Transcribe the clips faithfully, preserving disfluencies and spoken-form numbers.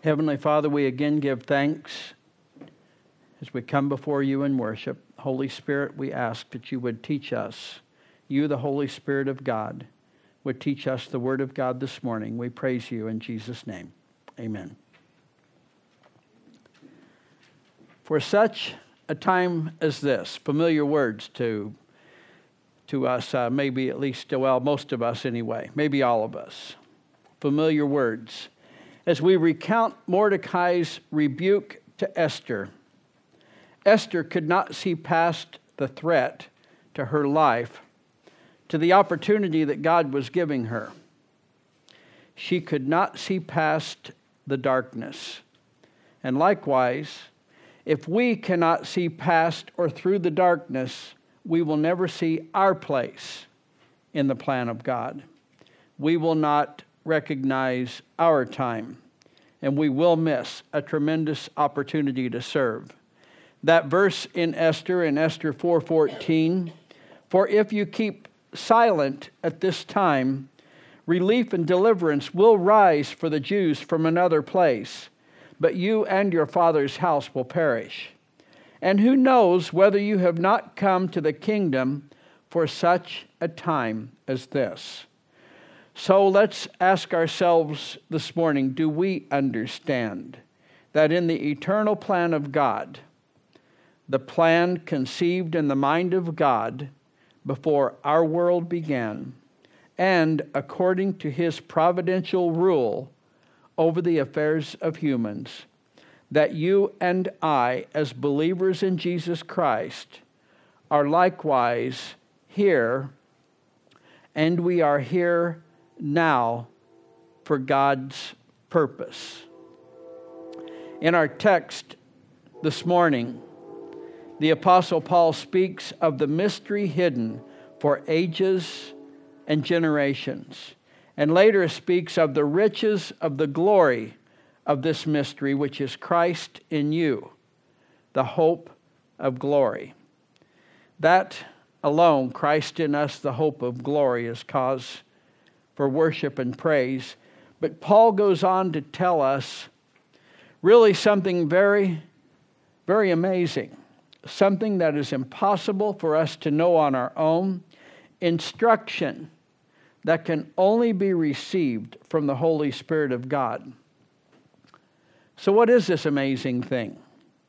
Heavenly Father, we again give thanks as we come before you in worship. Holy Spirit, we ask that you would teach us. You, the Holy Spirit of God, would teach us the Word of God this morning. We praise you in Jesus' name. Amen. For such a time as this, familiar words to, to us, uh, maybe at least, well, most of us anyway, maybe all of us. Familiar words. As we recount Mordecai's rebuke to Esther, Esther could not see past the threat to her life, to the opportunity that God was giving her. She could not see past the darkness. And likewise, if we cannot see past or through the darkness, we will never see our place in the plan of God. We will not recognize our time, and we will miss a tremendous opportunity to serve. That verse in Esther, in Esther four fourteen, for if you keep silent at this time, relief and deliverance will rise for the Jews from another place, but you and your father's house will perish. And who knows whether you have not come to the kingdom for such a time as this? So let's ask ourselves this morning, do we understand that in the eternal plan of God, the plan conceived in the mind of God before our world began, and according to his providential rule over the affairs of humans, that you and I, as believers in Jesus Christ, are likewise here, and we are here now for God's purpose. In our text this morning, the Apostle Paul speaks of the mystery hidden for ages and generations, and later speaks of the riches of the glory of this mystery, which is Christ in you, the hope of glory. That alone, Christ in us, the hope of glory, is cause for worship and praise. But Paul goes on to tell us really something very, very amazing, something that is impossible for us to know on our own, instruction that can only be received from the Holy Spirit of God. So what is this amazing thing?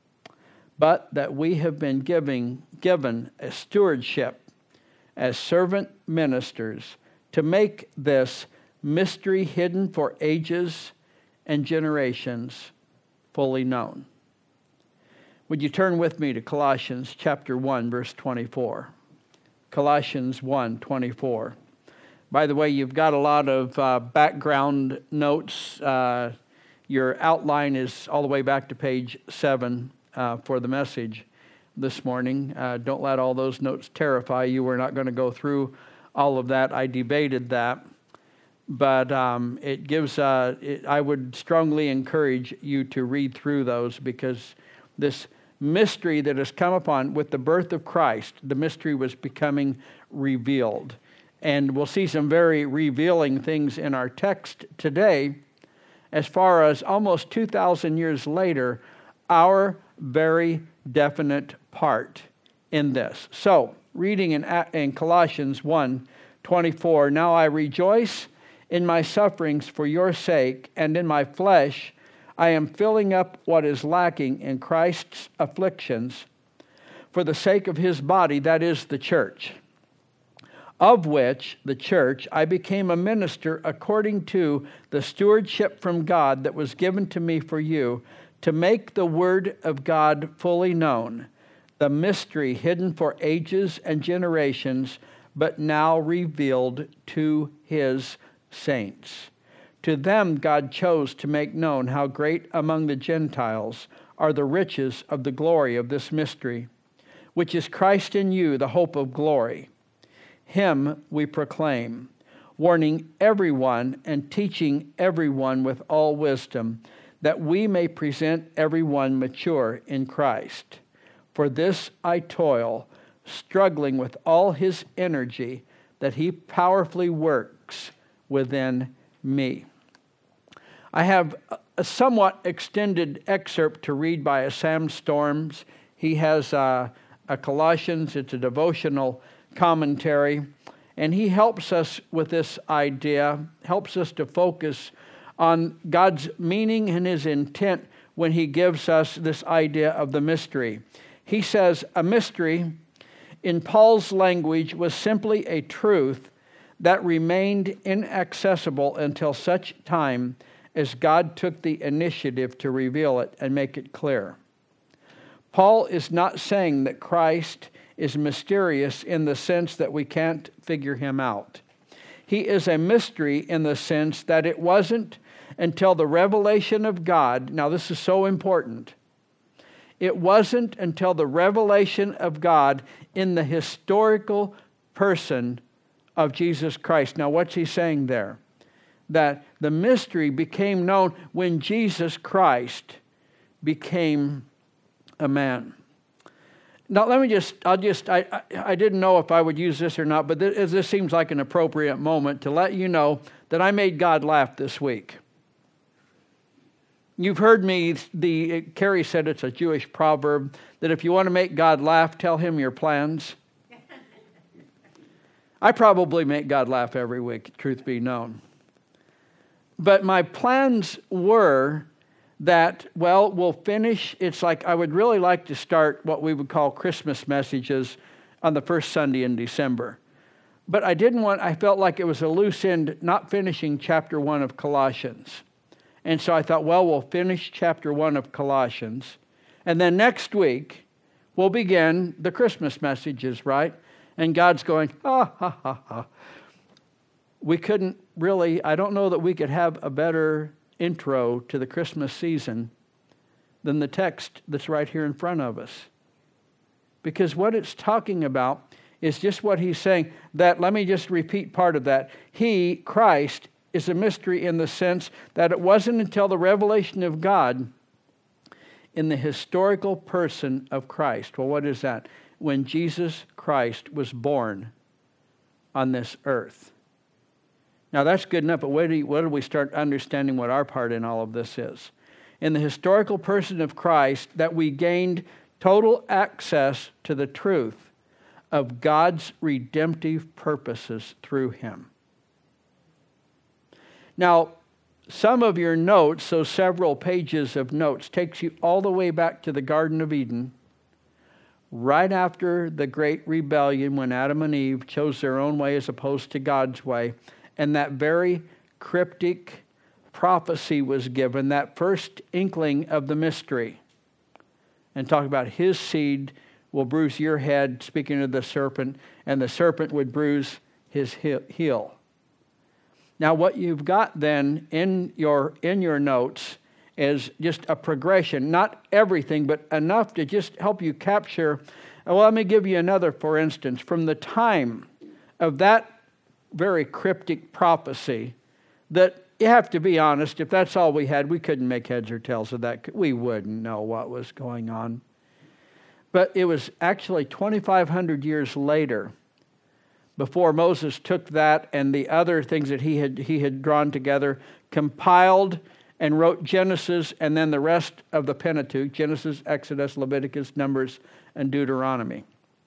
But that we have been giving, given a stewardship as servant ministers to make this mystery hidden for ages and generations fully known. Would you turn with me to Colossians chapter one, verse twenty-four? Colossians one, twenty-four. By the way, you've got a lot of uh, background notes. Uh, your outline is all the way back to page seven uh, for the message this morning. Uh, don't let all those notes terrify you. We're not going to go through all of that. I debated that. But um, it gives, uh, it, I would strongly encourage you to read through those, because this mystery that has come upon with the birth of Christ, the mystery was becoming revealed. And we'll see some very revealing things in our text today, as far as almost two thousand years later, our very definite part in this. So, reading in, in Colossians one, twenty-four, now I rejoice in my sufferings for your sake, and in my flesh I am filling up what is lacking in Christ's afflictions for the sake of his body, that is the church, of which, the church, I became a minister according to the stewardship from God that was given to me for you, to make the word of God fully known, the mystery hidden for ages and generations, but now revealed to his saints. To them God chose to make known how great among the Gentiles are the riches of the glory of this mystery, which is Christ in you, the hope of glory. Him we proclaim, warning everyone and teaching everyone with all wisdom, that we may present everyone mature in Christ. For this I toil, struggling with all his energy that he powerfully works within me. I have a somewhat extended excerpt to read by a Sam Storms. He has uh, a Colossians. It's a devotional commentary. And he helps us with this idea, helps us to focus on God's meaning and His intent when He gives us this idea of the mystery. He says, a mystery, in Paul's language, was simply a truth that remained inaccessible until such time as God took the initiative to reveal it and make it clear. Paul is not saying that Christ is mysterious in the sense that we can't figure Him out. He is a mystery in the sense that it wasn't until the revelation of God, now this is so important, it wasn't until the revelation of God in the historical person of Jesus Christ. Now what's he saying there? That the mystery became known when Jesus Christ became a man. Now let me just, I'll just, I, I, I didn't know if I would use this or not, but this, this seems like an appropriate moment to let you know that I made God laugh this week. You've heard me, the Carrie said it's a Jewish proverb, that if you want to make God laugh, tell Him your plans. I probably make God laugh every week, truth be known. But my plans were that, well, we'll finish. It's like I would really like to start what we would call Christmas messages on the first Sunday in December. But I didn't want, I felt like it was a loose end not finishing chapter one of Colossians. And so I thought, well, we'll finish chapter one of Colossians. And then next week, we'll begin the Christmas messages, right? And God's going, ha, ha, ha, ha. We couldn't really, I don't know that we could have a better intro to the Christmas season than the text that's right here in front of us. Because what it's talking about is just what he's saying. That, let me just repeat part of that. He, Christ, is a mystery in the sense that it wasn't until the revelation of God in the historical person of Christ. Well, what is that? When Jesus Christ was born on this earth. Now that's good enough, but where do, you, where do we start understanding what our part in all of this is? In the historical person of Christ, that we gained total access to the truth of God's redemptive purposes through Him. Now, some of your notes, so several pages of notes, takes you all the way back to the Garden of Eden, right after the great rebellion when Adam and Eve chose their own way as opposed to God's way. And that very cryptic prophecy was given, that first inkling of the mystery. And talk about His seed will bruise your head, speaking of the serpent, and the serpent would bruise his heel. Now what you've got then in your in your notes is just a progression, not everything, but enough to just help you capture. Well, let me give you another, for instance, from the time of that very cryptic prophecy, that you have to be honest, if that's all we had, we couldn't make heads or tails of that. We wouldn't know what was going on. But it was actually twenty-five hundred years later, before Moses took that and the other things that he had he had drawn together, compiled and wrote Genesis and then the rest of the Pentateuch, Genesis, Exodus, Leviticus, Numbers, and Deuteronomy.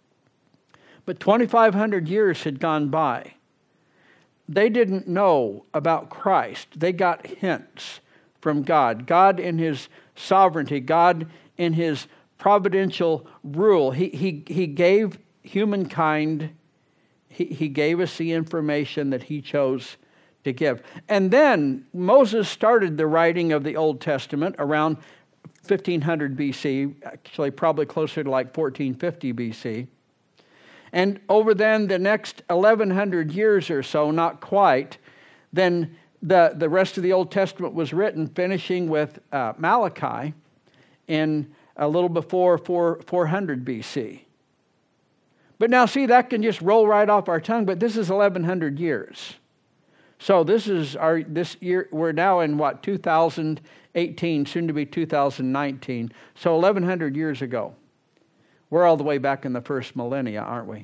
But twenty-five hundred years had gone by. They didn't know about Christ. They got hints from God. God in His sovereignty, God in His providential rule. He, he, he gave humankind, he, he gave us the information that He chose to give. And then Moses started the writing of the Old Testament around fifteen hundred B C, actually probably closer to like fourteen fifty B C. And over then the next eleven hundred years or so, not quite, then the, the rest of the Old Testament was written, finishing with uh, Malachi in a little before four hundred B C. But now see, that can just roll right off our tongue, but this is eleven hundred years. So this is our, this year, we're now in what, two thousand eighteen, soon to be two thousand nineteen. So eleven hundred years ago. We're all the way back in the first millennia, aren't we?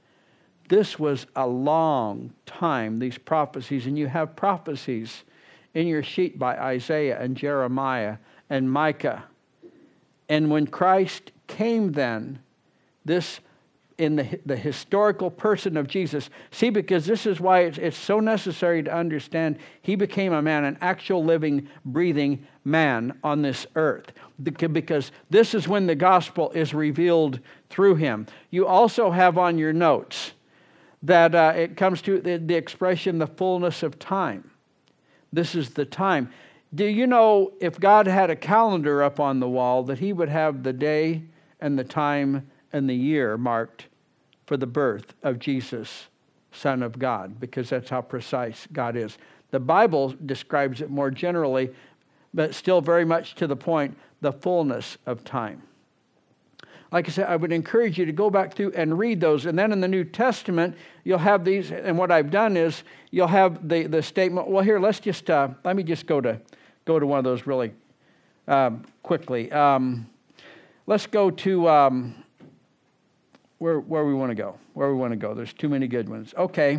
This was a long time, these prophecies, and you have prophecies in your sheet by Isaiah and Jeremiah and Micah. And when Christ came then, this in the, the historical person of Jesus. See, because this is why it's, it's so necessary to understand he became a man, an actual living, breathing man on this earth. Because this is when the gospel is revealed through him. You also have on your notes that uh, it comes to the, the expression, the fullness of time. This is the time. Do you know if God had a calendar up on the wall that he would have the day and the time and the year marked for the birth of Jesus, Son of God, because that's how precise God is. The Bible describes it more generally, but still very much to the point, the fullness of time. Like I said, I would encourage you to go back through and read those. And then in the New Testament, you'll have these, and what I've done is you'll have the, the statement, well, here, let's just, uh, let me just go to, go to one of those really um, quickly. Um, let's go to... Um, Where where we want to go, where we want to go. There's too many good ones. Okay.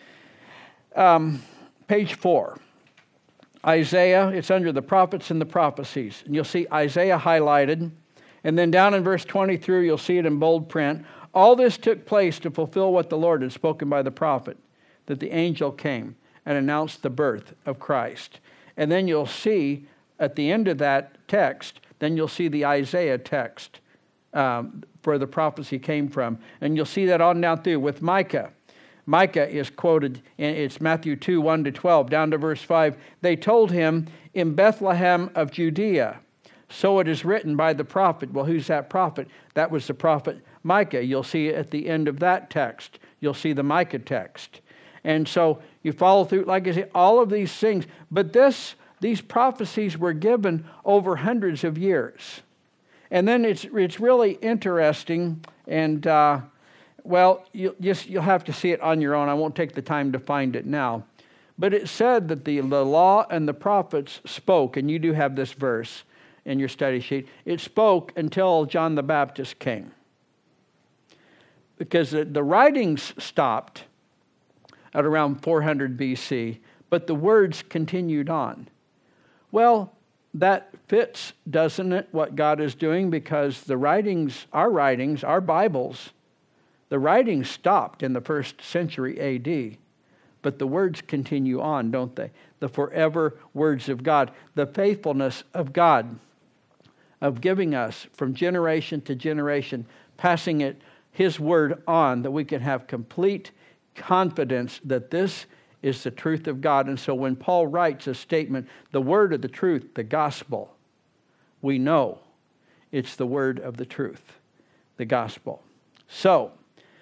Um, page four. Isaiah, it's under the prophets and the prophecies. And you'll see Isaiah highlighted. And then down in verse twenty through, you'll see it in bold print. All this took place to fulfill what the Lord had spoken by the prophet, that the angel came and announced the birth of Christ. And then you'll see at the end of that text, then you'll see the Isaiah text. Um, where the prophecy came from. And you'll see that on down through with Micah. Micah is quoted, in, it's Matthew two, one to twelve, down to verse five. They told him, in Bethlehem of Judea, so it is written by the prophet. Well, who's that prophet? That was the prophet Micah. You'll see at the end of that text. You'll see the Micah text. And so you follow through, like I say, all of these things. But this, these prophecies were given over hundreds of years. And then it's it's really interesting, and uh, well, you just you'll have to see it on your own. I won't take the time to find it now, but it said that the, the law and the prophets spoke, and you do have this verse in your study sheet. It spoke until John the Baptist came, because the, the writings stopped at around four hundred B C, but the words continued on. Well, that fits, doesn't it, what God is doing? Because the writings, our writings, our Bibles, the writings stopped in the first century A D, but the words continue on, don't they? The forever words of God, the faithfulness of God, of giving us from generation to generation, passing it, his word on, that we can have complete confidence that this is the truth of God. And so when Paul writes a statement, the word of the truth, the gospel, we know it's the word of the truth, the gospel. So,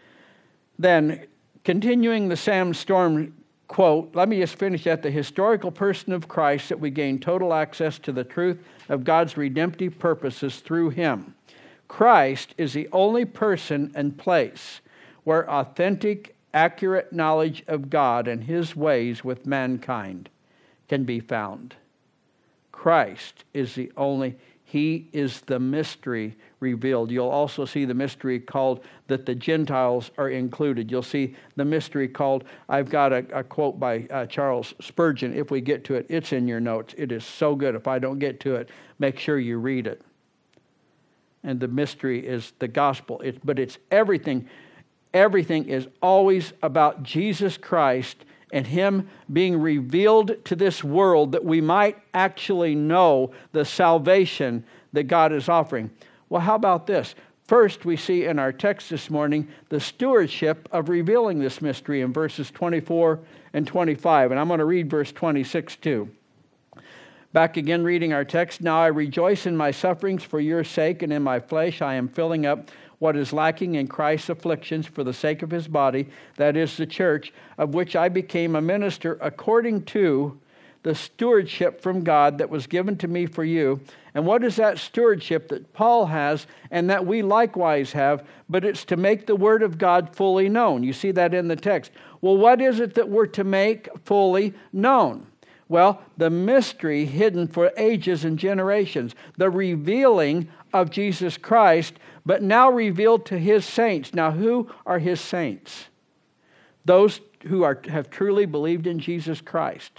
then, continuing the Sam Storm quote, let me just finish at the historical person of Christ, that we gain total access to the truth of God's redemptive purposes through him. Christ is the only person and place where authentic, accurate knowledge of God and his ways with mankind can be found. Christ is the only, he is the mystery revealed. You'll also see the mystery called that the Gentiles are included. You'll see the mystery called, I've got a, a quote by uh, Charles Spurgeon. If we get to it, it's in your notes. It is so good. If I don't get to it, make sure you read it. And the mystery is the gospel. It, but it's everything. Everything is always about Jesus Christ and him being revealed to this world, that we might actually know the salvation that God is offering. Well, how about this? First, we see in our text this morning the stewardship of revealing this mystery in verses twenty-four and twenty-five. And I'm going to read verse twenty-six too. Back again reading our text. Now I rejoice in my sufferings for your sake, and in my flesh I am filling up what is lacking in Christ's afflictions for the sake of his body, that is the church, of which I became a minister according to the stewardship from God that was given to me for you. And what is that stewardship that Paul has and that we likewise have? But it's to make the word of God fully known. You see that in the text. Well, what is it that we're to make fully known? Well, the mystery hidden for ages and generations, the revealing of Jesus Christ, but now revealed to his saints. Now, who are his saints? Those who are have truly believed in Jesus Christ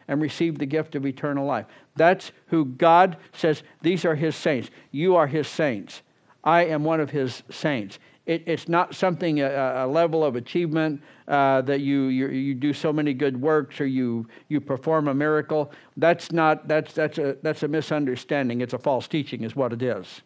and receive the gift of eternal life. That's who God says, these are his saints. You are his saints. I am one of his saints. It, it's not something, a, a level of achievement uh, that you, you you do so many good works or you you perform a miracle. That's not, that's, that's, a, that's a misunderstanding. It's a false teaching is what it is.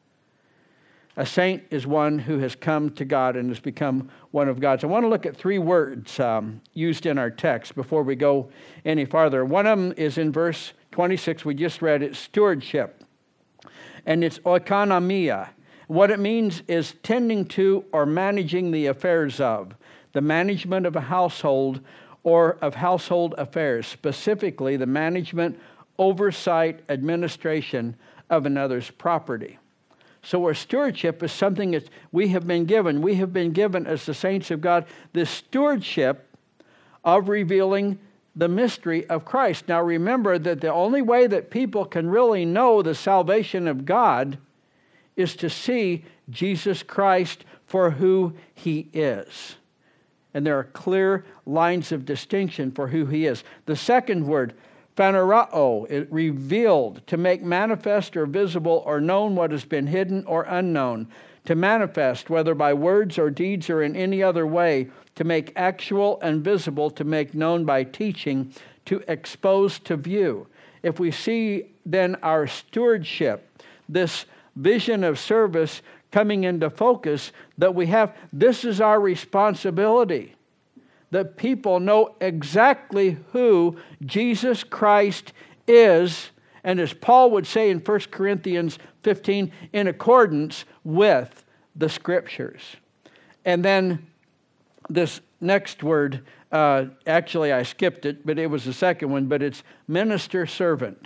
A saint is one who has come to God and has become one of God's. I want to look at three words um, used in our text before we go any farther. One of them is in verse twenty-six. We just read it, stewardship. And it's oikonomia. What it means is tending to or managing the affairs of, the management of a household or of household affairs, specifically the management, oversight, administration of another's property. So our stewardship is something that we have been given. We have been given as the saints of God this stewardship of revealing the mystery of Christ. Now remember that the only way that people can really know the salvation of God is to see Jesus Christ for who he is. And there are clear lines of distinction for who he is. The second word, phanerao, it revealed, to make manifest or visible or known what has been hidden or unknown. To manifest, whether by words or deeds or in any other way. To make actual and visible, to make known by teaching, to expose to view. If we see then our stewardship, this vision of service coming into focus that we have, this is our responsibility. That people know exactly who Jesus Christ is, and as Paul would say in First Corinthians fifteen, in accordance with the Scriptures. And then this next word, uh, actually I skipped it, but it was the second one, but it's minister-servant.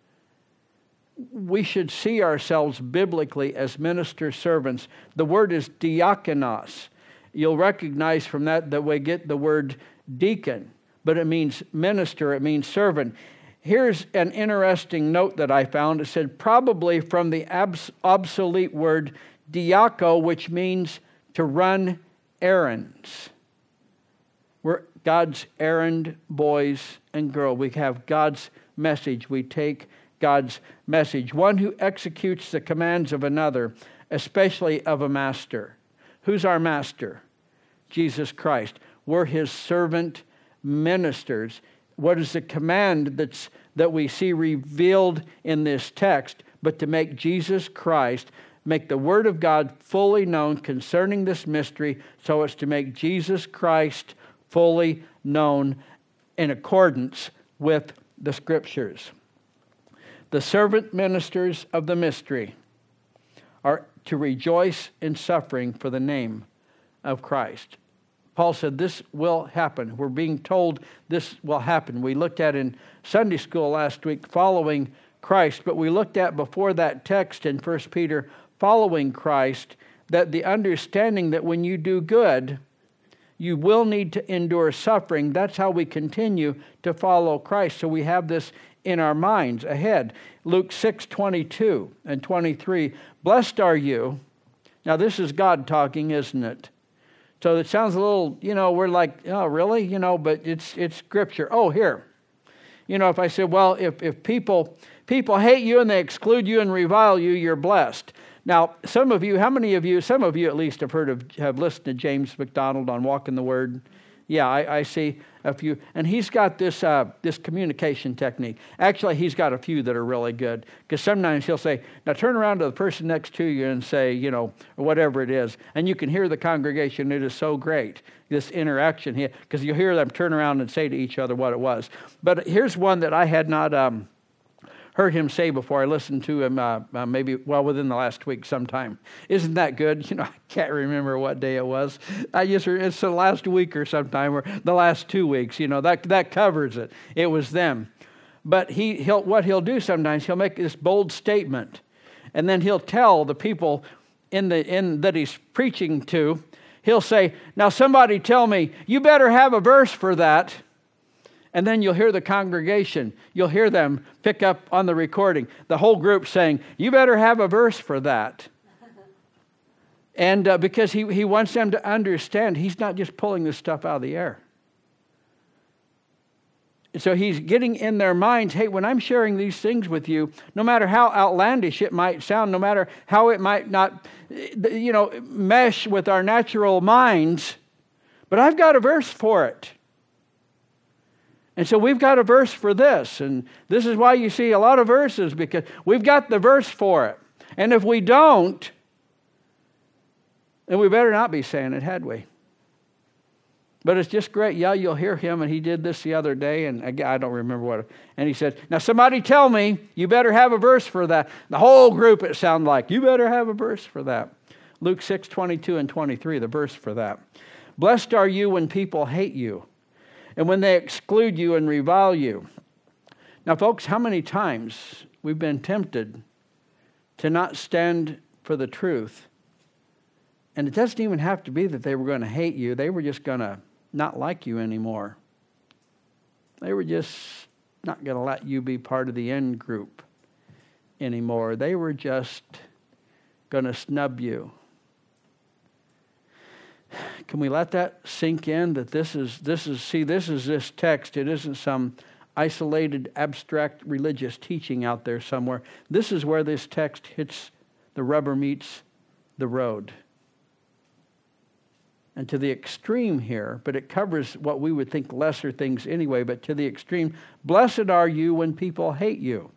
We should see ourselves biblically as minister-servants. The word is diakonos. You'll recognize from that that we get the word deacon, but it means minister, it means servant. Here's an interesting note that I found. It said probably from the abs- obsolete word diako, which means to run errands. We're God's errand boys and girls. We have God's message. We take God's message. One who executes the commands of another, especially of a master. Who's our master? Jesus Christ. We're his servant ministers. What is the command that's that we see revealed in this text? But to make Jesus Christ, make the Word of God fully known concerning this mystery, so as to make Jesus Christ fully known in accordance with the Scriptures. The servant ministers of the mystery are to rejoice in suffering for the name of Christ. Paul said this will happen. We're being told this will happen. We looked at in Sunday school last week, following Christ, but we looked at before that text in First Peter, following Christ, that the understanding that when you do good, you will need to endure suffering. That's how we continue to follow Christ. So we have this in our minds ahead. Luke six twenty-two and twenty-three. Blessed are you. Now this is God talking, isn't it? So it sounds a little, you know, we're like, oh, really? You know, but it's it's Scripture. Oh, here. You know, if I said, well, if, if people people hate you and they exclude you and revile you, you're blessed. Now, some of you, how many of you, some of you at least have heard of, have listened to James MacDonald on Walking the Word. Yeah, I, I see a few. And he's got this uh, this communication technique. Actually, he's got a few that are really good. Because sometimes he'll say, now turn around to the person next to you and say, you know, or whatever it is. And you can hear the congregation. It is so great, this interaction here. Because you'll hear them turn around and say to each other what it was. But here's one that I had not um, heard him say before. I listened to him uh, uh, maybe, well, within the last week sometime. Isn't that good? You know, I can't remember what day it was. I just, it's the last week or sometime, or the last two weeks. You know, that that covers it. It was them. But he, he'll what he'll do sometimes, he'll make this bold statement, and then he'll tell the people in the in that he's preaching to, he'll say, now somebody tell me, you better have a verse for that. And then you'll hear the congregation, you'll hear them pick up on the recording, the whole group saying, you better have a verse for that. And uh, because he, he wants them to understand, he's not just pulling this stuff out of the air. so he's getting in their minds, hey, when I'm sharing these things with you, no matter how outlandish it might sound, no matter how it might not, you know, mesh with our natural minds, but I've got a verse for it. And so we've got a verse for this. And this is why you see a lot of verses, because we've got the verse for it. And if we don't, then we better not be saying it, had we? But it's just great. Yeah, you'll hear him, and he did this the other day, and again, I don't remember what. And he said, now somebody tell me, you better have a verse for that. The whole group, it sounded like, you better have a verse for that. Luke six, twenty-two and twenty-three, the verse for that. Blessed are you when people hate you, and when they exclude you and revile you. Now, folks, how many times we've been tempted to not stand for the truth? And it doesn't even have to be that they were going to hate you. They were just going to not like you anymore. They were just not going to let you be part of the in group anymore. They were just going to snub you. Can we let that sink in? That this is, this is, see, this is this text. It isn't some isolated, abstract religious teaching out there somewhere. This is where this text hits, the rubber meets the road. And to the extreme here, but it covers what we would think lesser things anyway, but to the extreme, blessed are you when people hate you.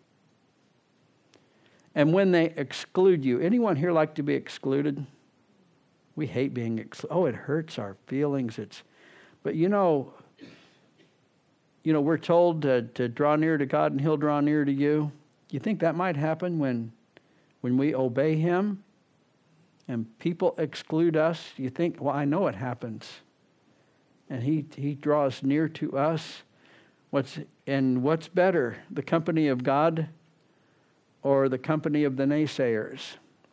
And when they exclude you. Anyone here like to be excluded? We hate being excluded. Oh, it hurts our feelings. It's, but you know, you know, we're told to, to draw near to God and He'll draw near to you. You think that might happen when, when we obey Him? And people exclude us, you think, well, I know it happens. And he, he draws near to us. What's and what's better, the company of God or the company of the naysayers?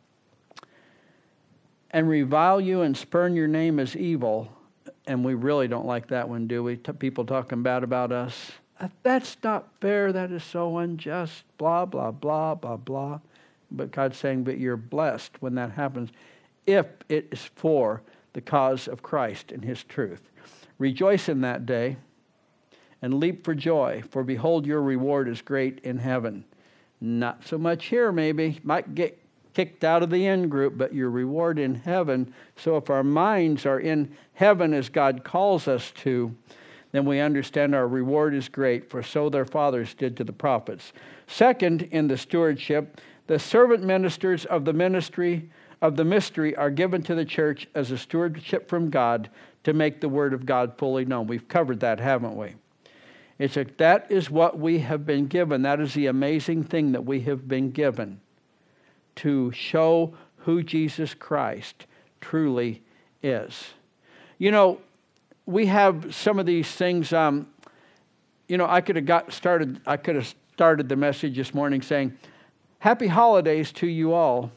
And revile you and spurn your name as evil. And we really don't like that one, do we? T- people talking bad about us. That's not fair. That is so unjust. Blah, blah, blah, blah, blah. But God's saying, but you're blessed when that happens, if it is for the cause of Christ and His truth. Rejoice in that day and leap for joy, for behold, your reward is great in heaven. Not so much here, maybe. Might get kicked out of the in group, but your reward in heaven. So if our minds are in heaven as God calls us to, then we understand our reward is great, for so their fathers did to the prophets. Second, in the stewardship, the servant ministers of the ministry of the mystery are given to the church as a stewardship from God to make the word of God fully known. We've covered that, haven't we? It's a, that is what we have been given. That is the amazing thing that we have been given, to show who Jesus Christ truly is. You know, we have some of these things. Um, you know, I could have got started. I could have started the message this morning saying, "Happy holidays to you all."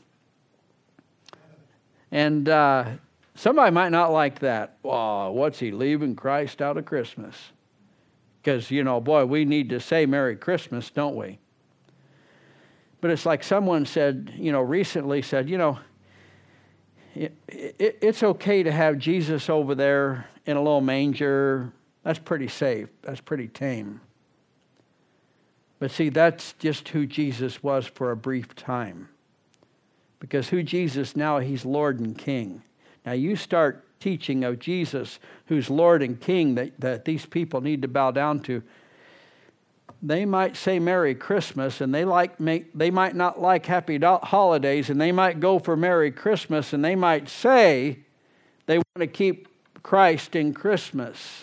And uh, somebody might not like that. Well, what's he leaving Christ out of Christmas? Because, you know, boy, we need to say Merry Christmas, don't we? But it's like someone said, you know, recently said, you know, it, it, it's okay to have Jesus over there in a little manger. That's pretty safe. That's pretty tame. But see, that's just who Jesus was for a brief time. Because who Jesus now, He's Lord and King. Now you start teaching of Jesus, who's Lord and King, that, that these people need to bow down to. They might say Merry Christmas, and they like make, they might not like Happy Holidays, and they might go for Merry Christmas, and they might say they want to keep Christ in Christmas.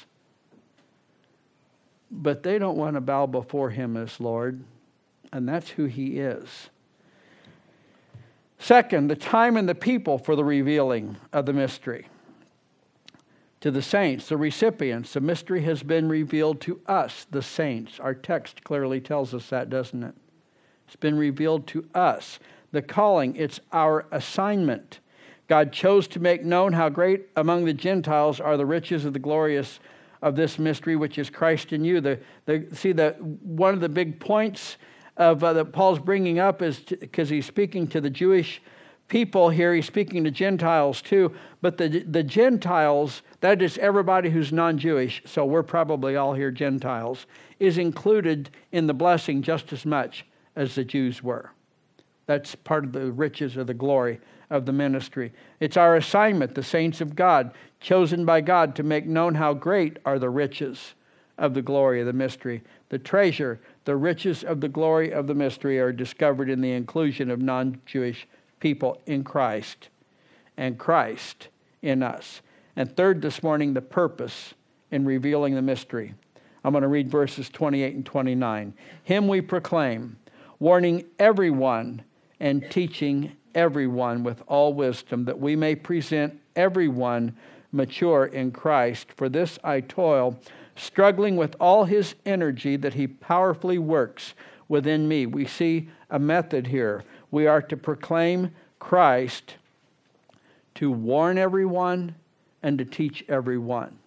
But they don't want to bow before Him as Lord, and that's who He is. Second, the time and the people for the revealing of the mystery. To the saints, the recipients, the mystery has been revealed to us, the saints. Our text clearly tells us that, doesn't it? It's been revealed to us. The calling, it's our assignment. God chose to make known how great among the Gentiles are the riches of the glorious of this mystery, which is Christ in you. The, the, see, the, one of the big points of uh, that Paul's bringing up is because he's speaking to the Jewish people here, he's speaking to Gentiles too, but the, the Gentiles, that is everybody who's non-Jewish, so we're probably all here Gentiles, is included in the blessing just as much as the Jews were. That's part of the riches or the glory of the ministry. It's our assignment, the saints of God, chosen by God to make known how great are the riches of the glory of the mystery. The treasure, the riches of the glory of the mystery are discovered in the inclusion of non-Jewish people in Christ, and Christ in us. And third this morning, the purpose in revealing the mystery. I'm going to read verses twenty-eight and twenty-nine. Him we proclaim, warning everyone and teaching everyone with all wisdom, that we may present everyone mature in Christ. For this I toil, struggling with all his energy that he powerfully works within me. We see a method here. We are to proclaim Christ, to warn everyone, and to teach everyone.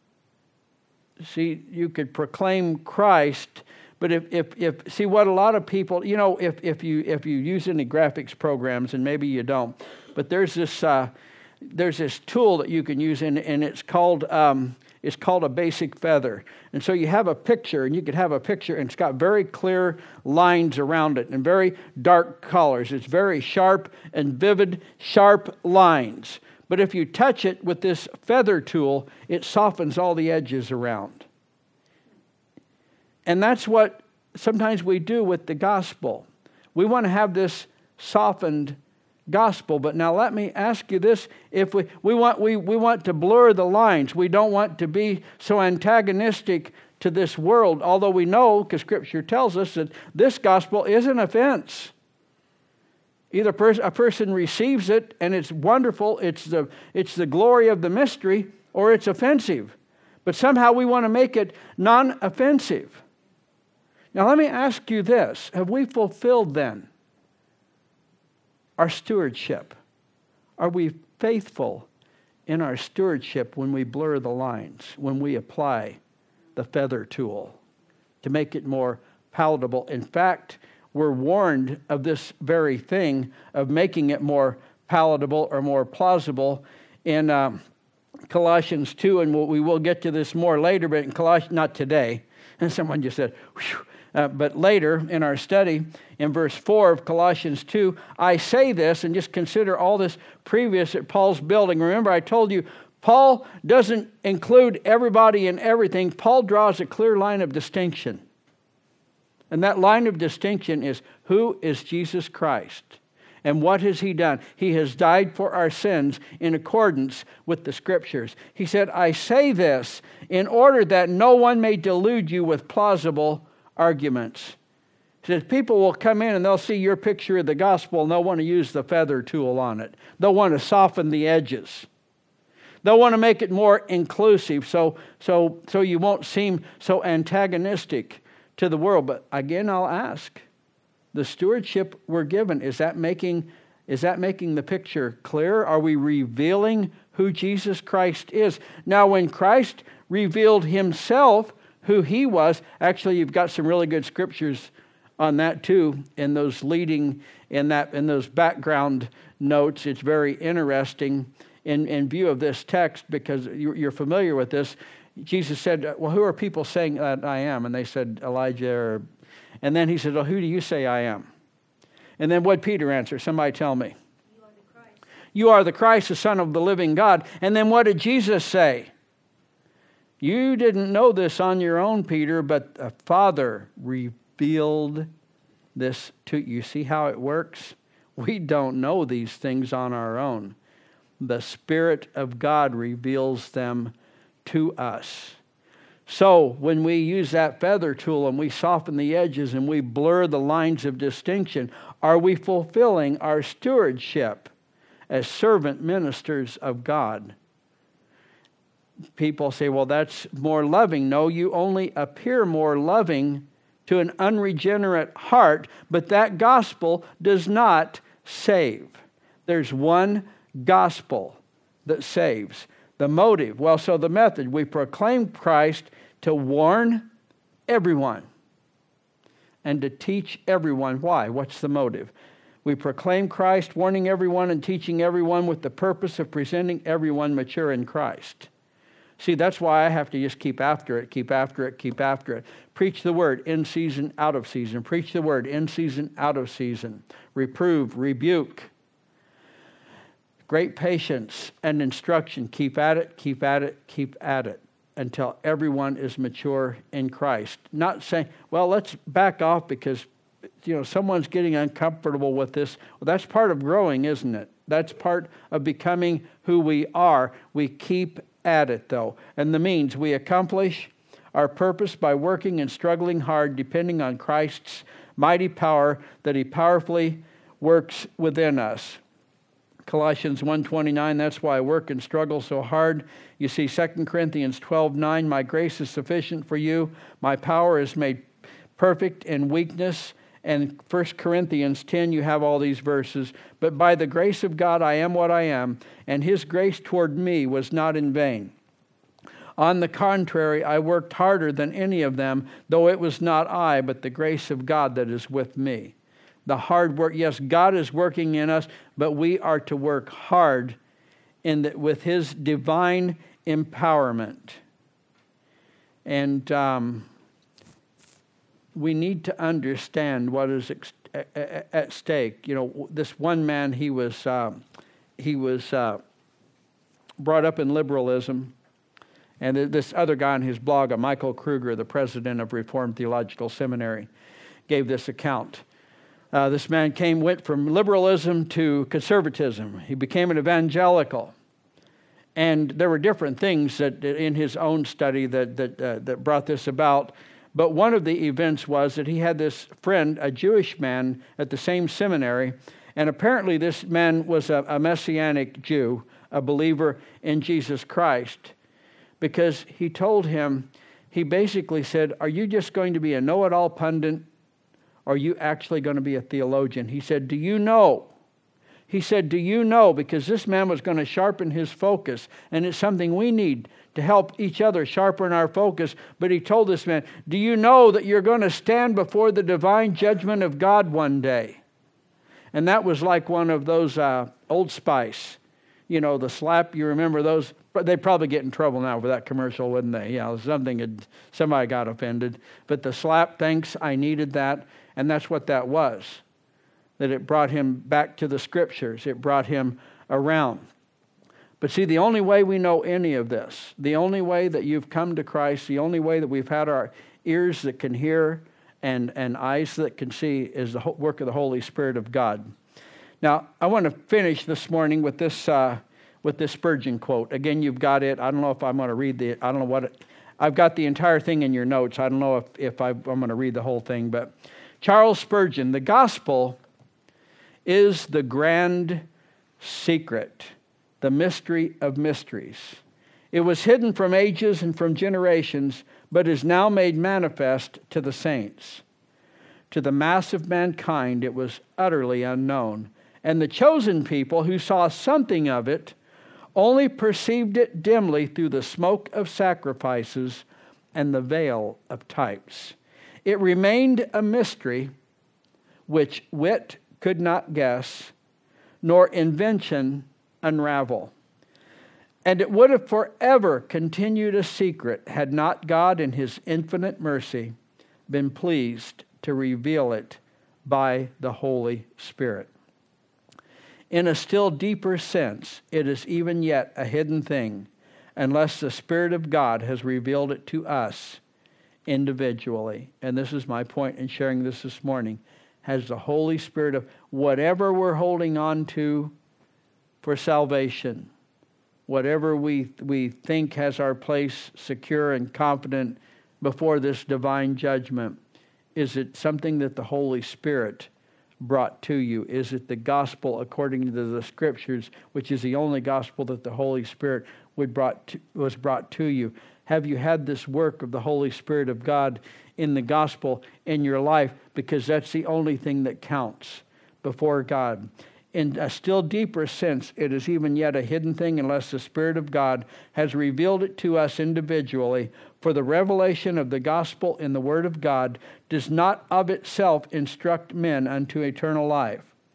See, you could proclaim Christ, but if, if, if see what a lot of people, you know, if, if you if you use any graphics programs, and maybe you don't, but there's this uh, there's this tool that you can use, and, and it's called um, it's called a basic feather. And so you have a picture, and you could have a picture, and it's got very clear lines around it and very dark colors. It's very sharp and vivid, sharp lines. But if you touch it with this feather tool, it softens all the edges around. And that's what sometimes we do with the gospel. We want to have this softened gospel. But now let me ask you this. If we, we want we, we want to blur the lines. We don't want to be so antagonistic to this world, although we know, because Scripture tells us, that this gospel is an offense. Either pers- a person receives it and it's wonderful, it's the it's the glory of the mystery, or it's offensive. But somehow we want to make it non-offensive. Now let me ask you this. Have we fulfilled then our stewardship? Are we faithful in our stewardship when we blur the lines, when we apply the feather tool to make it more palatable? In fact, we're warned of this very thing, of making it more palatable or more plausible in um, Colossians two, and we'll, we will get to this more later, but in Colossians, not today. And someone just said, whew. Uh, but later in our study, in verse four of Colossians two, I say this, and just consider all this previous at Paul's building. Remember, I told you, Paul doesn't include everybody in everything. Paul draws a clear line of distinction. And that line of distinction is, who is Jesus Christ? And what has he done? He has died for our sins in accordance with the Scriptures. He said, I say this in order that no one may delude you with plausible arguments. He says, people will come in and they'll see your picture of the gospel and they'll want to use the feather tool on it. They'll want to soften the edges. They'll want to make it more inclusive so, so, so you won't seem so antagonistic to the world. But again, I'll ask, the stewardship we're given, is that making, is that making the picture clear? Are we revealing who Jesus Christ is? Now, when Christ revealed himself, who he was, actually you've got some really good scriptures on that too, in those leading, in that, in those background notes. It's very interesting in, in view of this text, because you're familiar with this. Jesus said, well, who are people saying that I am? And they said, Elijah. Or, and then he said, well, who do you say I am? And then what did Peter answer? Somebody tell me. You are the Christ. You are the Christ, the Son of the living God. And then what did Jesus say? You didn't know this on your own, Peter, but the Father revealed this to you. See how it works? We don't know these things on our own. The Spirit of God reveals them to us. So when we use that feather tool and we soften the edges and we blur the lines of distinction, are we fulfilling our stewardship as servant ministers of God? People say, well, that's more loving. No, you only appear more loving to an unregenerate heart, but that gospel does not save. There's one gospel that saves. The motive, well, so the method, we proclaim Christ to warn everyone and to teach everyone. Why? What's the motive? We proclaim Christ, warning everyone and teaching everyone with the purpose of presenting everyone mature in Christ. See, that's why I have to just keep after it, keep after it, keep after it. Preach the word in season, out of season. Preach the word in season, out of season. Reprove, rebuke. Great patience and instruction. Keep at it, keep at it, keep at it until everyone is mature in Christ. Not saying, well, let's back off because, you know, someone's getting uncomfortable with this. Well, that's part of growing, isn't it? That's part of becoming who we are. We keep at it, though. And the means, we accomplish our purpose by working and struggling hard, depending on Christ's mighty power that He powerfully works within us. Colossians one twenty-nine, that's why I work and struggle so hard. You see, Second Corinthians twelve nine, my grace is sufficient for you. My power is made perfect in weakness. And First Corinthians ten, you have all these verses. But by the grace of God, I am what I am, and His grace toward me was not in vain. On the contrary, I worked harder than any of them, though it was not I, but the grace of God that is with me. The hard work, yes, God is working in us, but we are to work hard in the, with His divine empowerment. And um, we need to understand what is ex- at stake. You know, this one man, he was uh, he was uh, brought up in liberalism, and this other guy on his blog, Michael Kruger, the president of Reformed Theological Seminary, gave this account. Uh, this man came, went from liberalism to conservatism. He became an evangelical. And there were different things that in his own study that that uh, that brought this about. But one of the events was that he had this friend, a Jewish man, at the same seminary. And apparently this man was a, a Messianic Jew, a believer in Jesus Christ. Because he told him, he basically said, are you just going to be a know-it-all pundit? Or are you actually going to be a theologian? He said, do you know? He said, do you know? Because this man was going to sharpen his focus. And it's something we need to help each other sharpen our focus. But he told this man, do you know that you're going to stand before the divine judgment of God one day? And that was like one of those uh, Old Spice. You know, the slap, you remember those? But they'd probably get in trouble now for that commercial, wouldn't they? Yeah, something had, somebody got offended. But the slap, thanks, I needed that. And that's what that was. That it brought him back to the Scriptures. It brought him around. But see, the only way we know any of this, the only way that you've come to Christ, the only way that we've had our ears that can hear and, and eyes that can see is the work of the Holy Spirit of God. Now, I want to finish this morning with this uh, with this Spurgeon quote. Again, you've got it. I don't know if I'm going to read the, I don't know what, it, I've got the entire thing in your notes. I don't know if, if I, I'm going to read the whole thing, but Charles Spurgeon, the gospel is the grand secret, the mystery of mysteries. It was hidden from ages and from generations, but is now made manifest to the saints. To the mass of mankind, it was utterly unknown. And the chosen people who saw something of it only perceived it dimly through the smoke of sacrifices and the veil of types. It remained a mystery which wit could not guess, nor invention unravel. And it would have forever continued a secret had not God in His infinite mercy been pleased to reveal it by the Holy Spirit. In a still deeper sense, it is even yet a hidden thing, unless the Spirit of God has revealed it to us individually. And this is my point in sharing this this morning. Has the Holy Spirit of whatever we're holding on to for salvation, whatever we we think has our place secure and confident before this divine judgment, is it something that the Holy Spirit brought to you? Is it the gospel according to the Scriptures, which is the only gospel that the Holy Spirit would brought to, was brought to you? Have you had this work of the Holy Spirit of God in the gospel in your life? Because that's the only thing that counts before God. In a still deeper sense, it is even yet a hidden thing unless the Spirit of God has revealed it to us individually. For the revelation of the gospel in the Word of God does not of itself instruct men unto eternal life.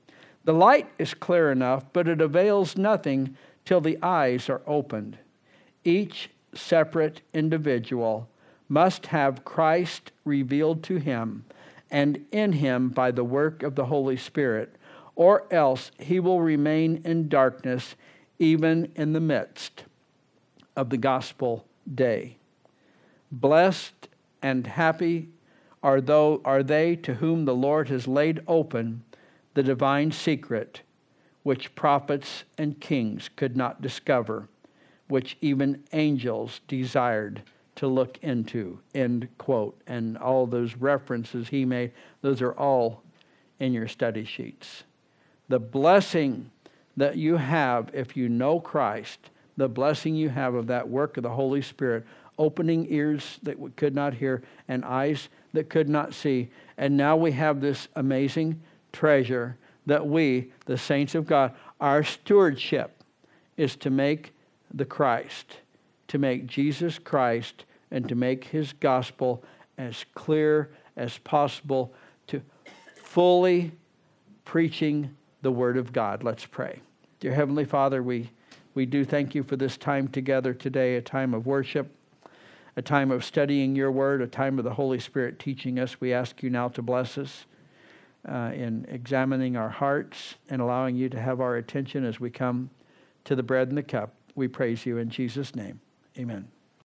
The light is clear enough, but it avails nothing till the eyes are opened. Each separate individual must have Christ revealed to him and in him by the work of the Holy Spirit, or else he will remain in darkness even in the midst of the gospel day. Blessed and happy are, those, are they to whom the Lord has laid open the divine secret, which prophets and kings could not discover, which even angels desired to look into, end quote. And all those references he made, those are all in your study sheets. The blessing that you have if you know Christ, the blessing you have of that work of the Holy Spirit, opening ears that we could not hear and eyes that could not see. And now we have this amazing treasure that we, the saints of God, our stewardship is to make the Christ, to make Jesus Christ, and to make his gospel as clear as possible, to fully preaching the Word of God. Let's pray. Dear Heavenly Father, we, we do thank you for this time together today, a time of worship, a time of studying your Word, a time of the Holy Spirit teaching us. We ask you now to bless us uh, in examining our hearts and allowing you to have our attention as we come to the bread and the cup. We praise you in Jesus' name. Amen.